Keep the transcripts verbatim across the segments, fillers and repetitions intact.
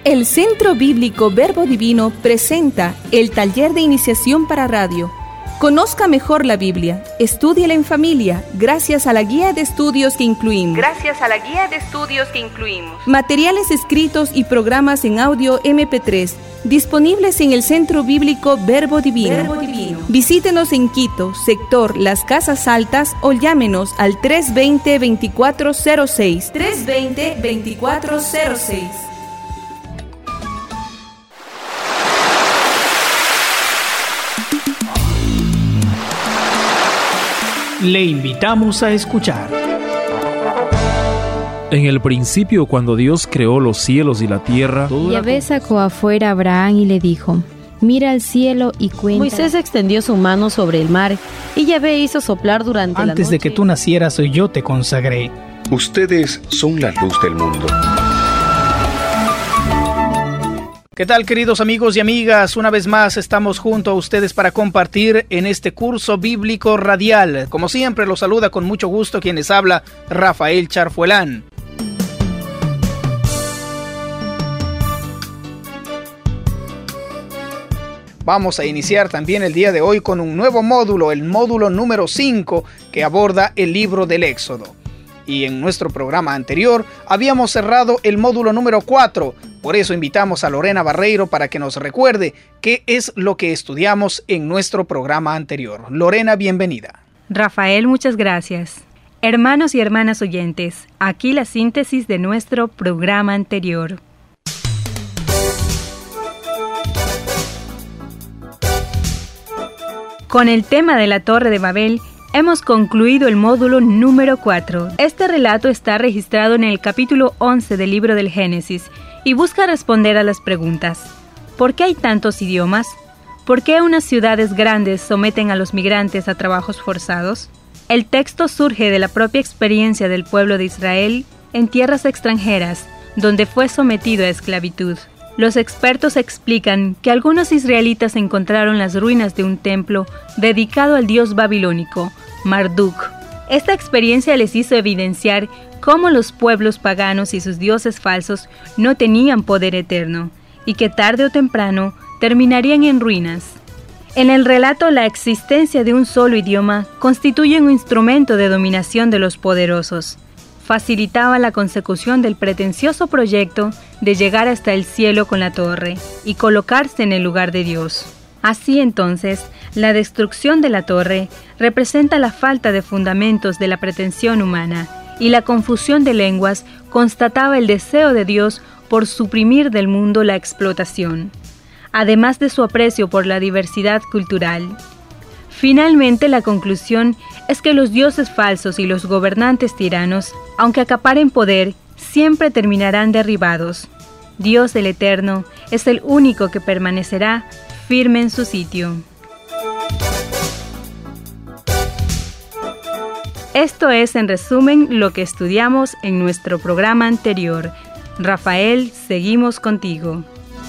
El Centro Bíblico Verbo Divino presenta el taller de iniciación para radio. Conozca mejor la Biblia, estúdiela en familia, gracias a la guía de estudios que incluimos. Gracias a la guía de estudios que incluimos. Materiales escritos y programas en audio eme pe tres, disponibles en el Centro Bíblico Verbo Divino. Verbo Divino. Visítenos en Quito, sector Las Casas Altas, o llámenos al tres veinte, veinticuatro cero seis. tres veinte, veinticuatro cero seis. Le invitamos a escuchar. En el principio, cuando Dios creó los cielos y la tierra, Yahvé sacó afuera a Abraham y le dijo: mira al cielo y cuenta. Moisés extendió su mano sobre el mar y Yahvé hizo soplar durante la noche. Antes de que tú nacieras, yo te consagré. Ustedes son la luz del mundo. ¿Qué tal, queridos amigos y amigas? Una vez más estamos junto a ustedes para compartir en este curso bíblico radial. Como siempre, los saluda con mucho gusto quien les habla, Rafael Charfuelán. Vamos a iniciar también el día de hoy con un nuevo módulo, el módulo número cinco, que aborda el libro del Éxodo. Y en nuestro programa anterior habíamos cerrado el módulo número cuatro, por eso invitamos a Lorena Barreiro para que nos recuerde qué es lo que estudiamos en nuestro programa anterior. Lorena, bienvenida. Rafael, muchas gracias. Hermanos y hermanas oyentes, aquí la síntesis de nuestro programa anterior. Con el tema de la Torre de Babel, hemos concluido el módulo número cuatro. Este relato está registrado en el capítulo once del libro del Génesis y busca responder a las preguntas: ¿por qué hay tantos idiomas? ¿Por qué unas ciudades grandes someten a los migrantes a trabajos forzados? El texto surge de la propia experiencia del pueblo de Israel en tierras extranjeras, donde fue sometido a esclavitud. Los expertos explican que algunos israelitas encontraron las ruinas de un templo dedicado al dios babilónico, Marduk. Esta experiencia les hizo evidenciar cómo los pueblos paganos y sus dioses falsos no tenían poder eterno, y que tarde o temprano terminarían en ruinas. En el relato, la existencia de un solo idioma constituye un instrumento de dominación de los poderosos. Facilitaba la consecución del pretencioso proyecto de llegar hasta el cielo con la torre y colocarse en el lugar de Dios. Así entonces, la destrucción de la torre representa la falta de fundamentos de la pretensión humana, y la confusión de lenguas constataba el deseo de Dios por suprimir del mundo la explotación, además de su aprecio por la diversidad cultural. Finalmente, la conclusión es que los dioses falsos y los gobernantes tiranos, aunque acaparen poder, siempre terminarán derribados. Dios el Eterno es el único que permanecerá firme en su sitio. Esto es, en resumen, lo que estudiamos en nuestro programa anterior. Rafael, seguimos contigo.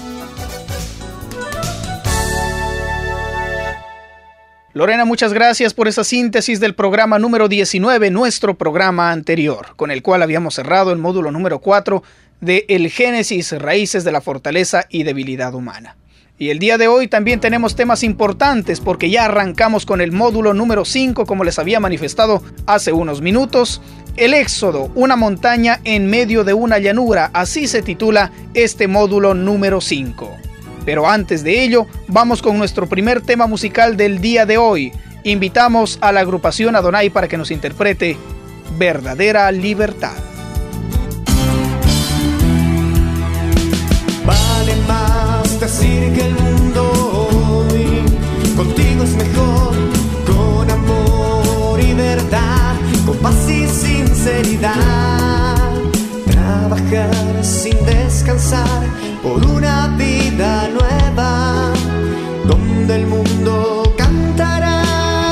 Lorena, muchas gracias por esa síntesis del programa número diecinueve, nuestro programa anterior, con el cual habíamos cerrado el módulo número cuatro de El Génesis, Raíces de la Fortaleza y Debilidad Humana. Y el día de hoy también tenemos temas importantes porque ya arrancamos con el módulo número cinco, como les había manifestado hace unos minutos. El Éxodo, una montaña en medio de una llanura, así se titula este módulo número cinco. Pero antes de ello, vamos con nuestro primer tema musical del día de hoy. Invitamos a la agrupación Adonai para que nos interprete Verdadera Libertad. Vale más decir que el mundo hoy contigo es mejor, con amor y verdad, con paz y sinceridad. Trabajar sin descansar por una vida nueva, donde el mundo cantará.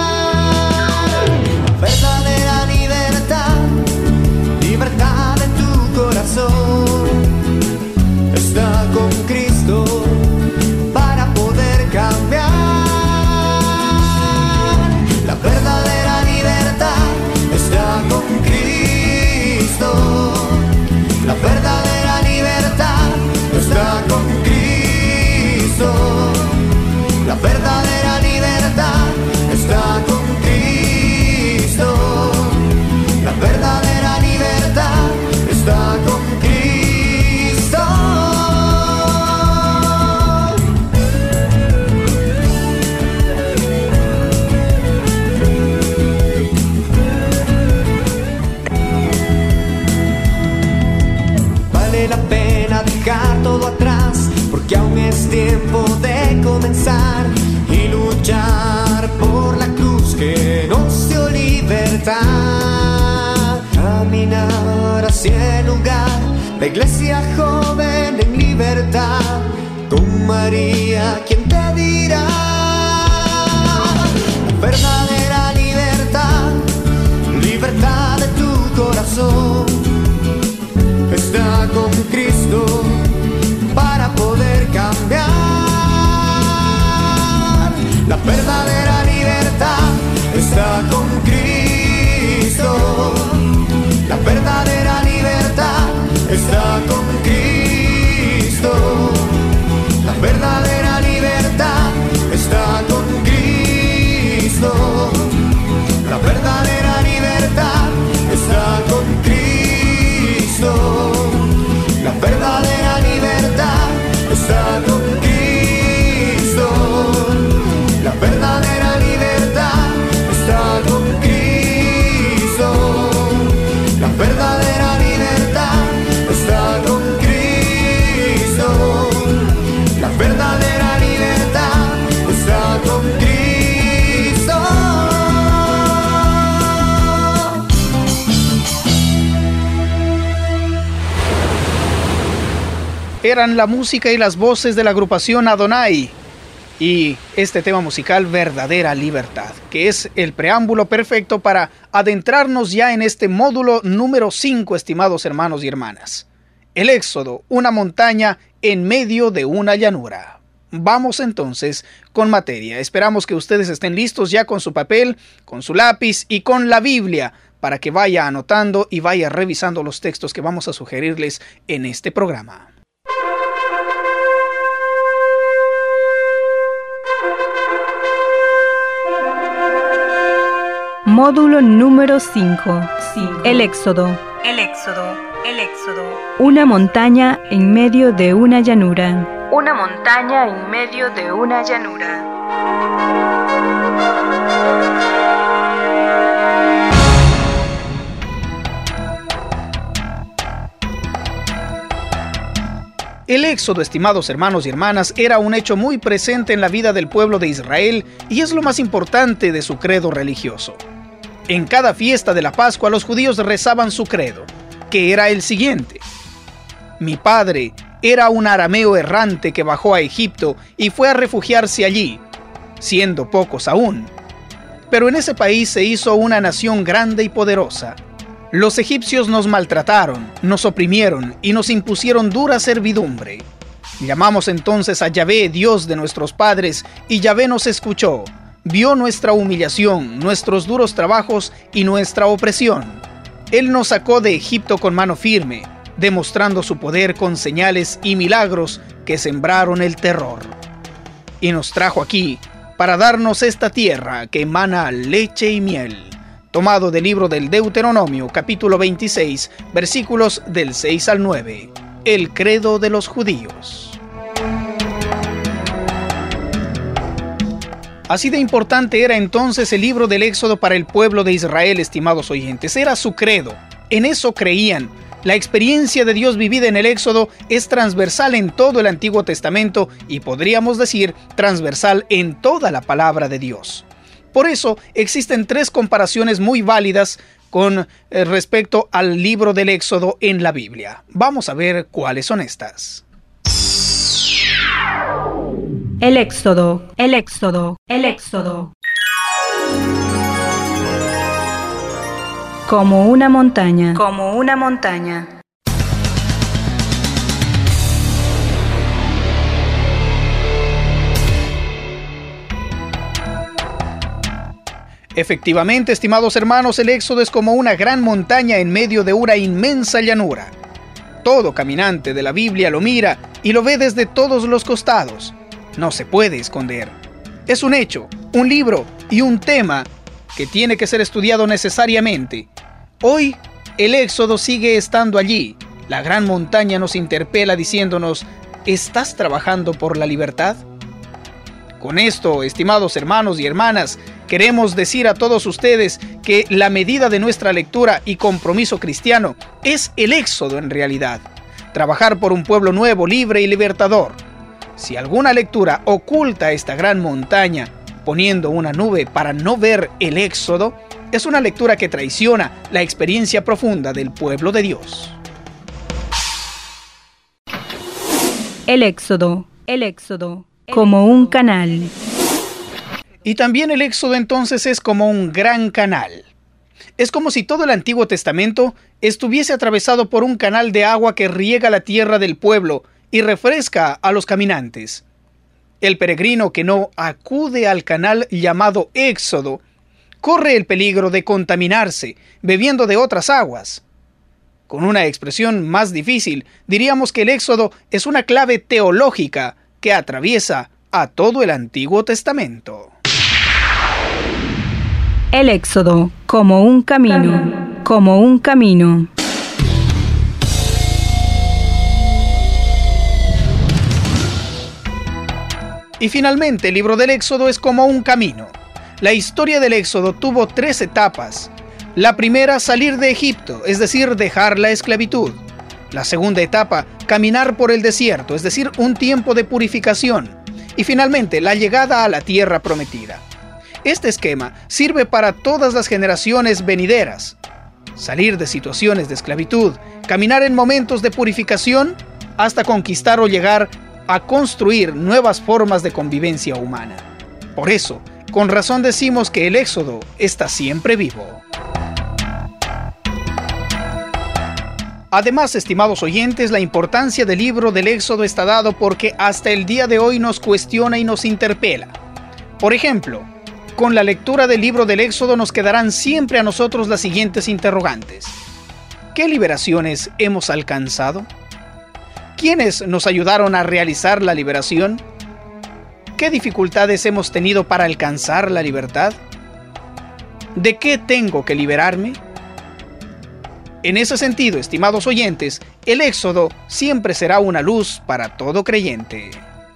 Verdadera libertad, libertad en tu corazón, está con Cristo para poder cambiar. La verdadera libertad está con Cristo. La verdadera libertad está si en lugar la iglesia joven en libertad, con María, ¿quién te dirá? La verdadera libertad, libertad de tu corazón, está con Cristo para poder cambiar. La verdadera libertad está con Cristo. La verdadera libertad está con Cristo. La verdadera libertad está con Cristo. La verdadera libertad está con Cristo. La verdadera libertad está con Cristo. La verdadera libertad está con Cristo. La verdadera libertad está con Cristo. La verdadera libertad está con Cristo. Eran la música y las voces de la agrupación Adonai y este tema musical Verdadera Libertad, que es el preámbulo perfecto para adentrarnos ya en este módulo número cinco, estimados hermanos y hermanas. El Éxodo, una montaña en medio de una llanura. Vamos entonces con materia. Esperamos que ustedes estén listos ya con su papel, con su lápiz y con la Biblia para que vaya anotando y vaya revisando los textos que vamos a sugerirles en este programa. Módulo número cinco. El Éxodo. El Éxodo. El Éxodo. Una montaña en medio de una llanura. Una montaña en medio de una llanura. El Éxodo, estimados hermanos y hermanas, era un hecho muy presente en la vida del pueblo de Israel y es lo más importante de su credo religioso. En cada fiesta de la Pascua los judíos rezaban su credo, que era el siguiente: mi padre era un arameo errante que bajó a Egipto y fue a refugiarse allí, siendo pocos aún. Pero en ese país se hizo una nación grande y poderosa. Los egipcios nos maltrataron, nos oprimieron y nos impusieron dura servidumbre. Llamamos entonces a Yahvé, Dios de nuestros padres, y Yahvé nos escuchó. Vio nuestra humillación, nuestros duros trabajos y nuestra opresión. Él nos sacó de Egipto con mano firme, demostrando su poder con señales y milagros que sembraron el terror. Y nos trajo aquí para darnos esta tierra que emana leche y miel. Tomado del libro del Deuteronomio, capítulo veintiséis, versículos del seis al nueve. El credo de los judíos. Así de importante era entonces el libro del Éxodo para el pueblo de Israel, estimados oyentes. Era su credo. En eso creían. La experiencia de Dios vivida en el Éxodo es transversal en todo el Antiguo Testamento y podríamos decir transversal en toda la palabra de Dios. Por eso existen tres comparaciones muy válidas con eh, respecto al libro del Éxodo en la Biblia. Vamos a ver cuáles son estas. El Éxodo, el Éxodo, el Éxodo. Como una montaña, como una montaña. Efectivamente, estimados hermanos, el Éxodo es como una gran montaña en medio de una inmensa llanura. Todo caminante de la Biblia lo mira y lo ve desde todos los costados. No se puede esconder. Es un hecho, un libro y un tema que tiene que ser estudiado necesariamente. Hoy, el Éxodo sigue estando allí. La gran montaña nos interpela diciéndonos: ¿estás trabajando por la libertad? Con esto, estimados hermanos y hermanas, queremos decir a todos ustedes que la medida de nuestra lectura y compromiso cristiano es el Éxodo en realidad. Trabajar por un pueblo nuevo, libre y libertador. Si alguna lectura oculta esta gran montaña, poniendo una nube para no ver el Éxodo, Es una lectura que traiciona la experiencia profunda del pueblo de Dios. El Éxodo, el Éxodo, como un canal. Y también el Éxodo entonces es como un gran canal. Es como si todo el Antiguo Testamento estuviese atravesado por un canal de agua que riega la tierra del pueblo y refresca a los caminantes. El peregrino que no acude al canal llamado Éxodo corre el peligro de contaminarse bebiendo de otras aguas. Con una expresión más difícil, diríamos que el Éxodo es una clave teológica que atraviesa a todo el Antiguo Testamento. El Éxodo, como un camino, como un camino. Y finalmente, el libro del Éxodo es como un camino. La historia del Éxodo tuvo tres etapas. La primera, salir de Egipto, es decir, dejar la esclavitud. La segunda etapa, caminar por el desierto, es decir, un tiempo de purificación. Y finalmente, la llegada a la tierra prometida. Este esquema sirve para todas las generaciones venideras. Salir de situaciones de esclavitud, caminar en momentos de purificación, hasta conquistar o llegar a construir nuevas formas de convivencia humana. Por eso, con razón decimos que el Éxodo está siempre vivo. Además, estimados oyentes, la importancia del libro del Éxodo está dado porque hasta el día de hoy nos cuestiona y nos interpela. Por ejemplo, con la lectura del libro del Éxodo nos quedarán siempre a nosotros las siguientes interrogantes. ¿Qué liberaciones hemos alcanzado? ¿Quiénes nos ayudaron a realizar la liberación? ¿Qué dificultades hemos tenido para alcanzar la libertad? ¿De qué tengo que liberarme? En ese sentido, estimados oyentes, el Éxodo siempre será una luz para todo creyente.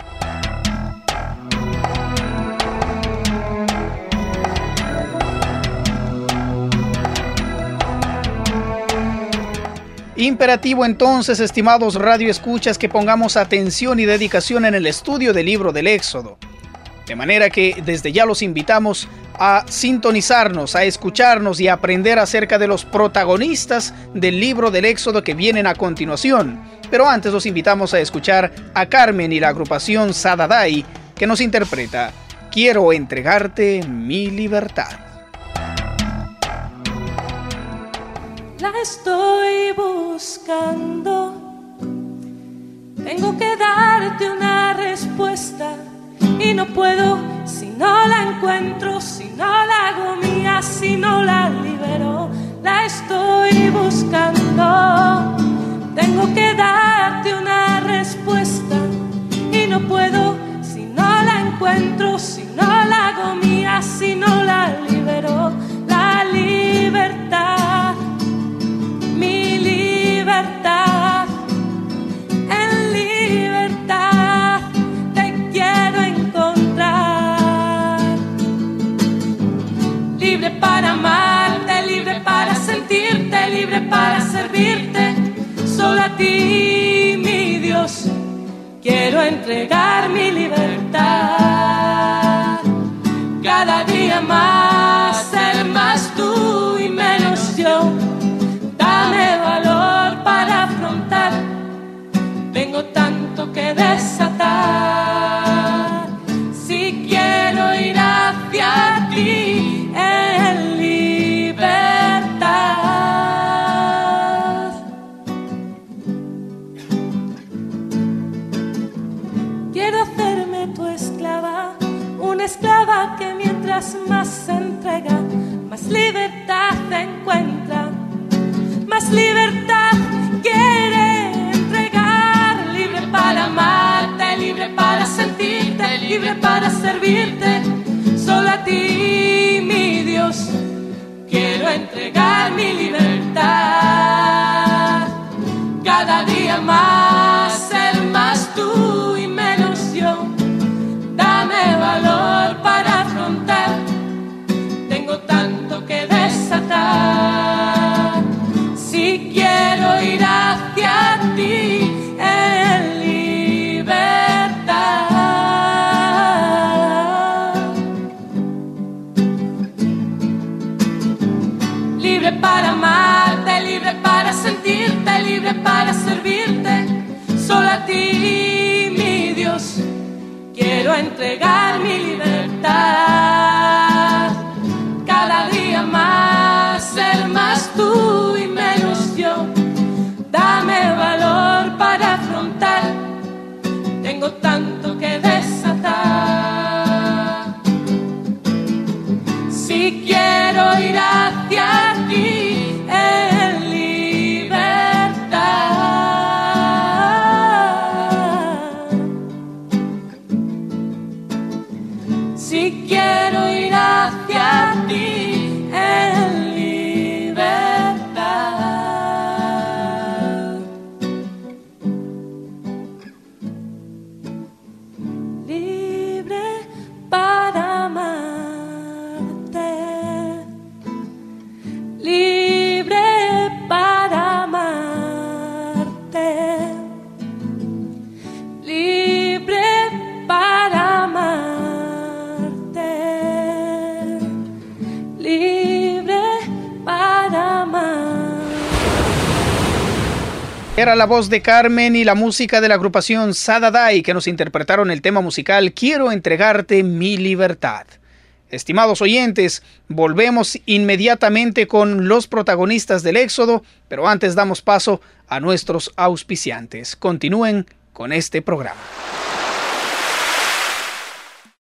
Imperativo entonces, estimados radioescuchas, que pongamos atención y dedicación en el estudio del libro del Éxodo. De manera que desde ya los invitamos a sintonizarnos, a escucharnos y a aprender acerca de los protagonistas del libro del Éxodo que vienen a continuación. Pero antes los invitamos a escuchar a Carmen y la agrupación Sadadai, que nos interpreta Quiero entregarte mi libertad. La estoy buscando, tengo que darte una respuesta y no puedo si no la encuentro, si no la hago mía, si no la libero. La estoy buscando, tengo que darte una respuesta y no puedo si no la encuentro, si no la hago mía, si no la libero. La libertad, mi libertad, en libertad te quiero encontrar. Libre para amarte, libre para sentirte, libre para servirte. Solo a ti, mi Dios, quiero entregar mi libertad. Cada día más, ser más tú y menos yo. Dame valor para afrontar, tengo tanto que desatar. Si quiero ir hacia ti en libertad. Quiero hacerme tu esclava, una esclava que mientras más se entrega, más libertad encuentra. Más libertad quiere entregar, libre para amarte, libre para sentirte, libre para servirte. Solo a ti, mi Dios, quiero entregar mi libertad. Cada día más, ser más tú y menos yo. Dame valor para afrontar, tengo tanto que desatar. Si quiero ir hacia ti en libertad. quiero entregar mi libertad. Cada día más, ser más tú y menos yo. Dame valor para afrontar, tengo tanto que desatar. Si quiero ir hacia ti en libertad, si quiero ir hacia ti en libertad, libre para amarte, libre para amarte, libre para amarte, libre para amar. Era la voz de Carmen y la música de la agrupación Sadadai que nos interpretaron el tema musical Quiero entregarte mi libertad. Estimados oyentes, volvemos inmediatamente con los protagonistas del Éxodo, pero antes damos paso a nuestros auspiciantes. Continúen con este programa.